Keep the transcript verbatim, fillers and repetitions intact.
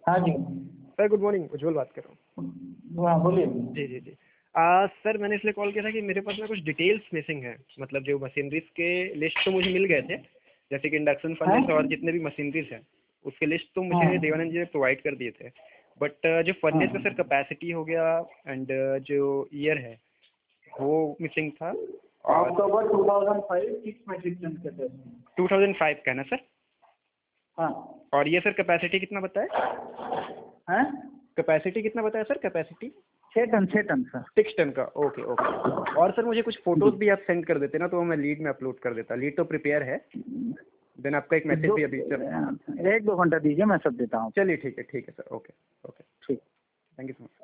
हाँ जी sir good morning, Ujjwal बात कर रहा हूँ। हाँ बोलिए। जी जी जी आ, सर मैंने इसलिए कॉल किया था कि मेरे पास में कुछ डिटेल्स मिसिंग है। मतलब जो मशीनरीज के लिस्ट तो मुझे मिल गए थे, जैसे कि इंडक्शन हाँ फर्नेस और जितने भी मशीनरीज हैं उसके लिस्ट तो हाँ मुझे देवानंद जी ने प्रोवाइड कर दिए थे। बट जो हाँ फर्नेस का सर कैपेसिटी हो गया एंड जो ईयर है वो मिसिंग था। और October two thousand five six metric ton के थे। टू थाउजेंड फाइव का है ना सर? हाँ। और ये सर कैपेसिटी कितना बताया? हैं? कैपेसिटी कितना बताया सर? कैपेसिटी छः टन छः टन सर। सिक्स टन का। Okay okay. और सर मुझे कुछ फोटोज भी आप सेंड कर देते ना तो मैं लीड में अपलोड कर देता। लीड तो प्रिपेयर है, देन आपका एक मैसेज भी अभी चल एक दो घंटा दीजिए, मैं सब देता हूँ। चलिए ठीक है ठीक है सर। ओके ओके ठीक। Thank you so much.